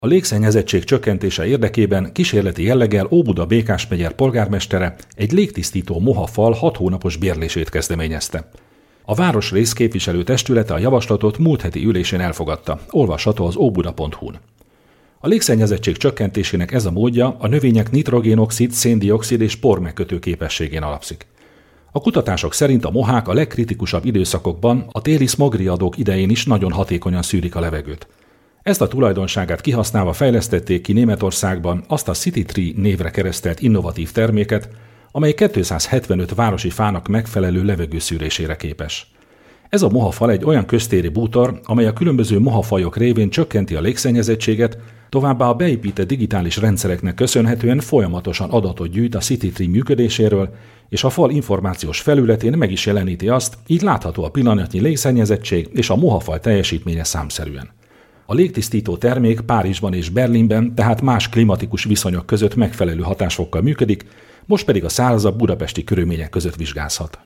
A légszennyezettség csökkentése érdekében kísérleti jelleggel Óbuda Békás-megyer polgármestere egy légtisztító moha-fal 6 hónapos bérlését kezdeményezte. A városrész képviselőtestülete a javaslatot múlt heti ülésén elfogadta, olvasható az óbuda.hu-n. A légszennyezettség csökkentésének ez a módja a növények nitrogénoxid, széndioxid és pormegkötő képességén alapszik. A kutatások szerint a mohák a legkritikusabb időszakokban, a téli smogriadók idején is nagyon hatékonyan szűrik a levegőt. Ezt a tulajdonságát kihasználva fejlesztették ki Németországban azt a City Tree névre keresztelt innovatív terméket, amely 275 városi fának megfelelő levegőszűrésére képes. Ez a mohafal egy olyan köztéri bútor, amely a különböző mohafajok révén csökkenti a légszennyezettséget, továbbá a beépített digitális rendszereknek köszönhetően folyamatosan adatot gyűjt a City Tree működéséről, és a fal információs felületén meg is jeleníti azt, így látható a pillanatnyi légszennyezettség és a mohafal teljesítménye számszerűen. A légtisztító termék Párizsban és Berlinben, tehát más klimatikus viszonyok között megfelelő hatásfokkal működik, most pedig a szárazabb budapesti körülmények között vizsgázhat.